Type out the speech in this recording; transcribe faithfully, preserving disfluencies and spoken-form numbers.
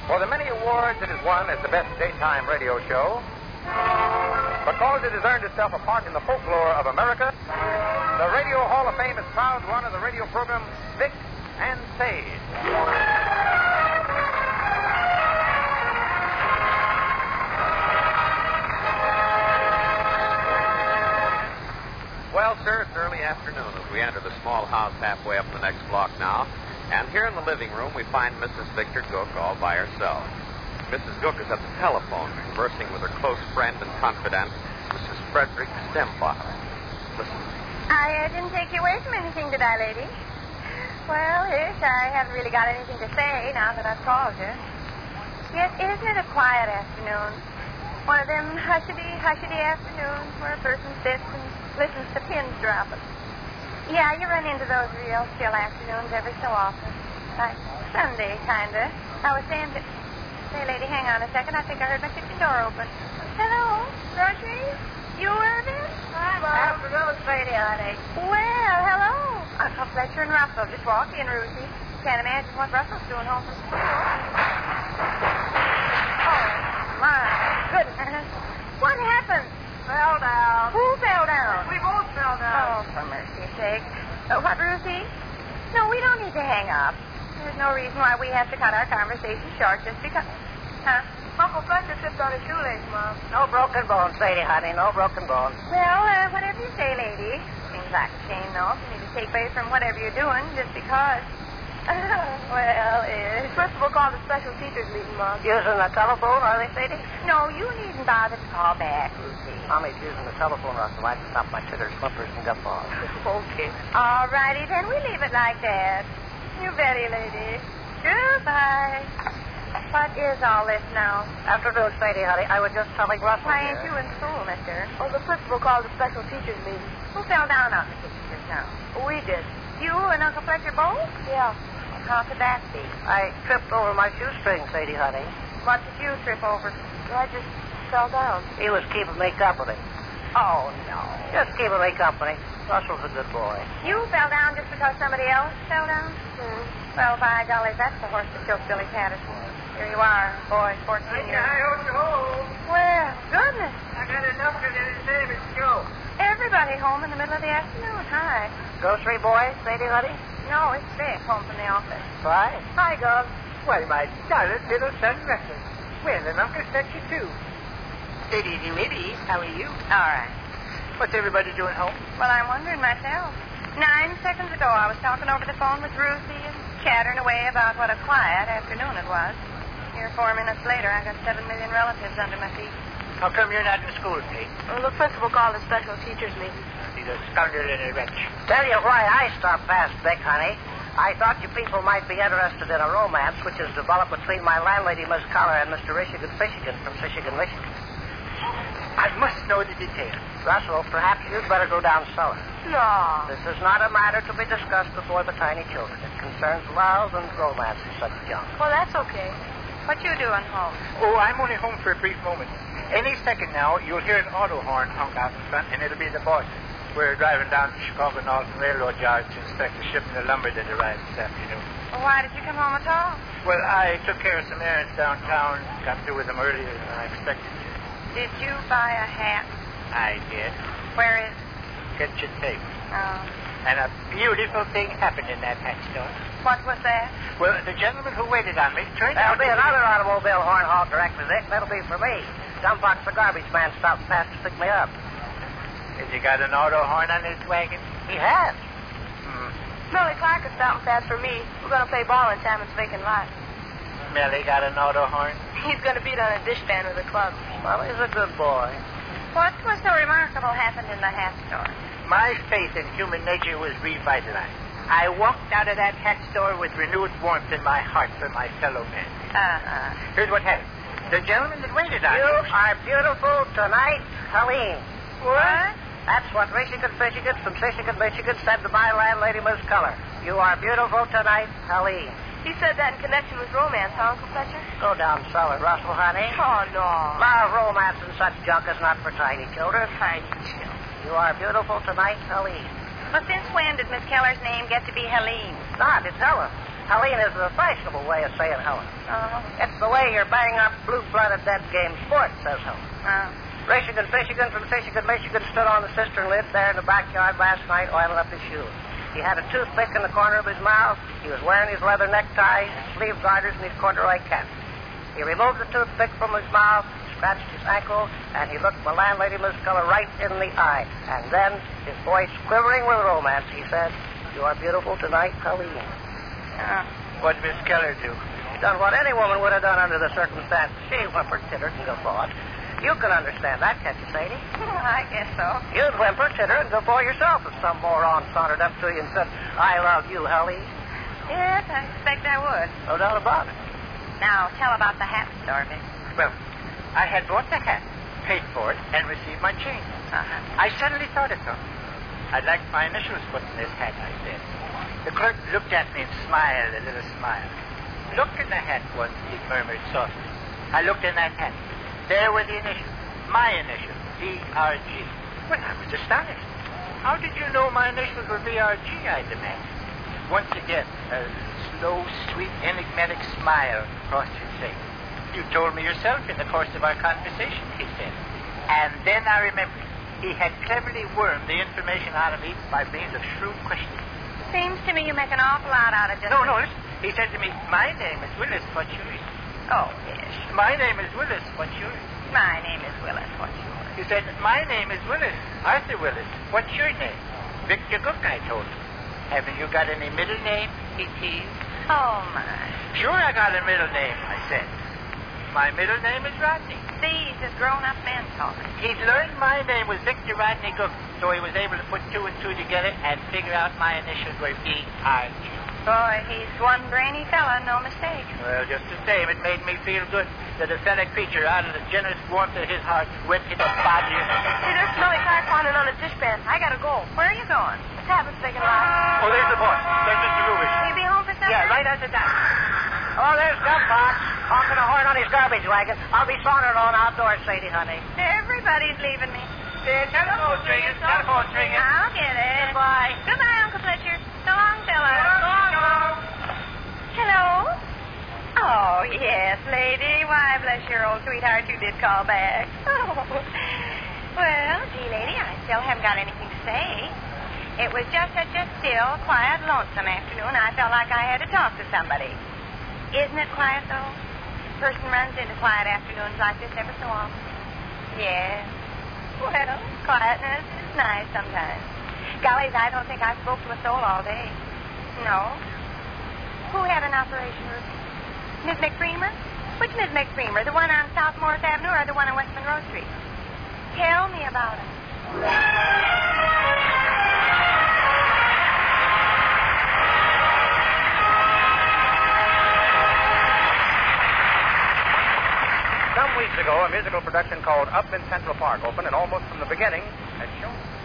For the many awards it has won as the best daytime radio show, because it has earned itself a part in the folklore of America, the Radio Hall of Fame is proud to honor the radio program Vic and Sage. Well, sir, it's early afternoon as we enter the small house halfway up the next block now. And here in the living room, we find Missus Victor Gook all by herself. Missus Gook is at the telephone, conversing with her close friend and confidant, Missus Frederick Stembottom. Listen. I uh, didn't take you away from anything, did I, lady? Well, yes, I haven't really got anything to say now that I've called you. Yes, isn't it a quiet afternoon? One of them hushity, hushity afternoons where a person sits and listens to pins dropping. Yeah, you run into those real chill afternoons every so often. Like Sunday, kind of. I was saying that... Say, lady, hang on a second. I think I heard my kitchen door open. Hello? Groceries? You, Irvin? Hi, Mom. Afternoon, Sadie, honey. Well, hello. Uncle Fletcher and Russell. Just walk in, Ruthie. Can't imagine what Russell's doing home from school. Oh, my goodness. What happened? Fell down. Who fell down? We both fell Oh, down. for mercy's sake. Uh, what, Ruthie? No, we don't need to hang up. There's no reason why we have to cut our conversation short just because... Huh? Uncle Fletcher tripped on his shoelace, Mom. No broken bones, Sadie, honey. No broken bones. Well, uh, whatever you say, lady. Seems like a shame, though, for me to take away from whatever you're doing just because... well, it's... Principal called a special teachers meeting, Mom. Using the telephone, are they, Sadie? No, you needn't bother to call back, Ruthie. Mommy's using the telephone, Russell. I can stop my chitters, flippers, and gumballs. Okay. All righty, then we leave it like that. You betty, lady. Goodbye. What is all this now? Afternoon, Sadie, honey. I was just telling Russell. Why ain't here. you in school, mister? Oh, the principal called a special teachers meeting. Who fell down on the kitchen just now? We did. You and Uncle Fletcher both? Yeah. How could that be? I tripped over my shoestring, Sadie, honey. What did you trip over? I just fell down. He was keeping me company. Oh, no. Just keeping me company. Russell's a good boy. You fell down just because somebody else fell down? Hmm. Well, by golly, that's the horse that killed Billy Patterson. Here you are, boy, fourteen years old. Well, goodness. I got enough of his name is Joe. Everybody home in the middle of the afternoon. Hi. Grocery boy, Sadie, honey? No, it's Vic, home from the office. Right. Hi, Gov. Why, my darling little son, Russell. Well, and Uncle Fletcher, too. Good evening, ladies. How are you? All right. What's everybody doing home? Well, I'm wondering myself. Nine seconds ago, I was talking over the phone with Ruthie and chattering away about what a quiet afternoon it was. Here, four minutes later, I got seven million relatives under my feet. How come you're not in school, Kate? Well, the principal called a special teachers meeting. He's a scoundrel and a wretch. Tell you why I stopped past, Vic, honey. I thought you people might be interested in a romance which has developed between my landlady, Miss Collar, and Mister Michigan Fishigan from Michigan, Michigan. I must know the details. Russell, perhaps you'd better go down cellar. No. This is not a matter to be discussed before the tiny children. It concerns love and romance and such junk. Well, that's okay. What you doing home? Oh, I'm only home for a brief moment. Any second now, you'll hear an auto horn honk out in front, and it'll be the boss. We're driving down to Chicago Northern Railroad Yard to inspect the shipment of lumber that arrived this afternoon. Well, why did you come home at all? Well, I took care of some errands downtown, got through with them earlier than I expected to. Did you buy a hat? I did. Where is it? Get your tape. Oh. And a beautiful thing happened in that hat store. What was that? Well, the gentleman who waited on me turned There'll out... be another automobile horn halt directly, Vic. That'll be for me. Dumpbox, the garbage man, stopped past to pick me up. Has he got an auto horn on his wagon? He has. Hmm. Millie Clark is stopping fast for me. We're going to play ball in Tammons vacant lot. Millie got an auto horn? He's going to beat on a dishpan with a club. Well, he's a good boy. What was so remarkable happened in the hat store? My faith in human nature was revitalized. I walked out of that hat store with renewed warmth in my heart for my fellow men. Uh-huh. Here's what happened. The gentleman that waited on You me... are beautiful tonight, Helene. What? That's what Michigan Fishigan from Michigan, Michigan said to my landlady, Miss Color. You are beautiful tonight, Helene. He said that in connection with romance, huh, Uncle Fletcher? Go down cellar, Russell, honey. Oh, no. Love, romance, and such junk is not for tiny children. Tiny children. You are beautiful tonight, Helene. But since when did Miss Keller's name get to be Helene? Not, it's Helen. Helene is the fashionable way of saying Helen. Oh. It's the way you're bang up blue-blooded dead game sport, says Helen. Oh. Michigan, Michigan from Michigan, Michigan stood on the cistern lid there in the backyard last night oiling up his shoes. He had a toothpick in the corner of his mouth. He was wearing his leather necktie, his sleeve garters, and his corduroy cap. He removed the toothpick from his mouth, scratched his ankle, and he looked my landlady, Miss Keller, right in the eye. And then, his voice quivering with romance, he said, "You are beautiful tonight, Helene." Oh. What'd Miss Keller do? She done what any woman would have done under the circumstances. She whimpered, tittered, and guffawed. You can understand that, can't you, Sadie? I guess so. You'd whimper, titter, and guffaw yourself if some moron sauntered up to you and said, "I love you, Helene." Yes, I expect I would. No doubt about it. Now, tell about the hat store, Miss. Well, I had bought the hat, paid for it, and received my change. Uh-huh. I suddenly thought of something. I'd like my initials put in this hat, I said. The clerk looked at me and smiled a little smile. "Look in the hat once," he murmured softly. I looked in that hat. There were the initials. My initials, V R G. Well, I was astonished. How did you know my initials were V R G, I demanded. Once again, a slow, sweet, enigmatic smile crossed his face. "You told me yourself in the course of our conversation," he said. And then I remembered. He had cleverly wormed the information out of me by means of shrewd questioning. Seems to me you make an awful lot out of just... No, no, listen. He said to me, "My name is Willis. What's yours?" Oh, yes. "My name is Willis. What's yours?" My name is Willis. What's yours? He said, "My name is Willis. Arthur Willis. What's your name?" "Victor Cook," I told him. "Haven't you got any middle name?" he teased. Oh, my. "Sure I got a middle name," I said. "My middle name is Rodney." See, he's just grown-up men talking. He'd learned my name was Victor Rodney Cook, so he was able to put two and two together and figure out my initials were V R G. Boy, he's one brainy fella, no mistake. Well, just the same, it made me feel good that a fellow creature, out of the generous warmth of his heart, went into body. Hey, there's smelly crack pounding on the dishpan. I gotta go. Where are you going? The tablet's taking a while. Oh, there's the boss. There's Mister Rubish. Will you be home for supper? Yeah, right after that. Oh, there's Gumbox, honking a horn on his garbage wagon. I'll be sauntering on outdoors, Sadie, honey. Everybody's leaving me. The telephone ringing, telephone ringing. I'll get it. Goodbye. Goodbye, Uncle Fletcher. So long, fella. Hello? Oh, yes, lady. Why, bless your old sweetheart, you did call back. Oh. Well, gee, lady, I still haven't got anything to say. It was just such a still, quiet, lonesome afternoon. I felt like I had to talk to somebody. Isn't it quiet, though? A person runs into quiet afternoons like this ever so often. Yes. Well, quietness is nice sometimes. Gollies, I don't think I spoke to a soul all day. No. Who had an operation, Ruby? Miss McFreemer? Which Miss McFreemer? The one on South Morris Avenue or the one on West Monroe Street? Tell me about it. Some weeks ago, a musical production called Up in Central Park opened, and almost from the beginning had shown